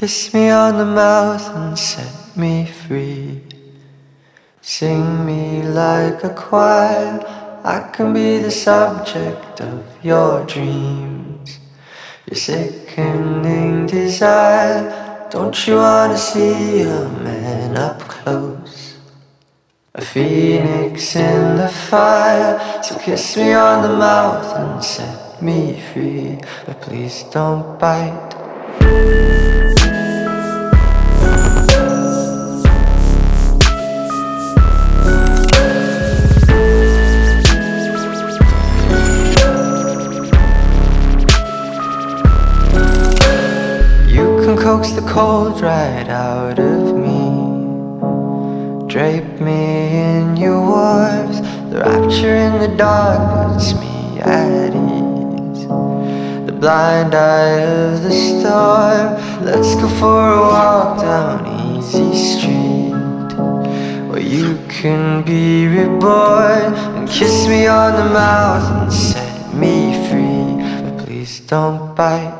Kiss me on the mouth and set me free. Sing me like a choir. I can be the subject of your dreams. Your sickening desire. Don't you wanna see a man up close? A phoenix in the fire. So kiss me on the mouth and set me free. But please don't bite. Coax the cold right out of me. Drape me in your warmth. The rapture in the dark puts me at ease. The blind eye of the storm. Let's go for a walk down Easy Street, where you can be reborn. And kiss me on the mouth and set me free. But please don't bite.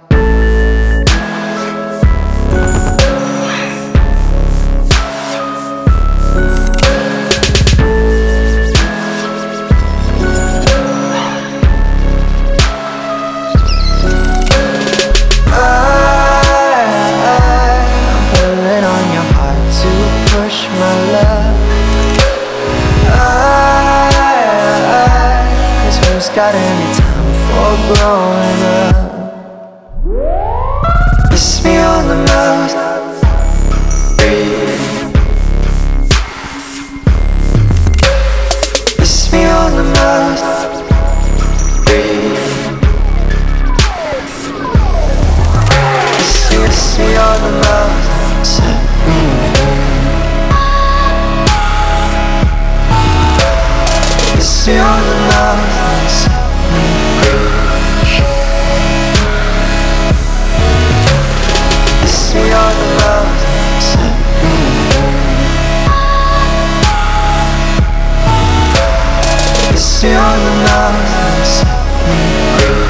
Got any time for growing up? Kiss me on the mouth, breathe. Kiss me on the mouth, breathe. Kiss me on the mouth, set me free. Kiss me on the mouth. Kiss me on the mouth, set me free. Kiss me on the mouth, set me free.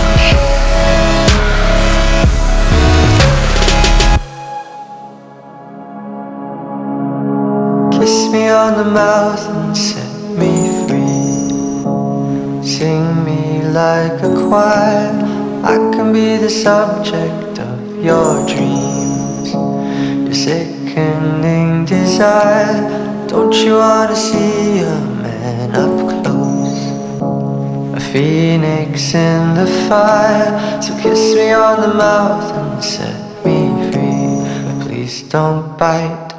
Kiss me on the mouth and set me free. Sing me like a choir. I can be the subject of your dreams. Your sickening desire. Don't you wanna see a man up close? A phoenix in the fire. So kiss me on the mouth and set me free. But please don't bite.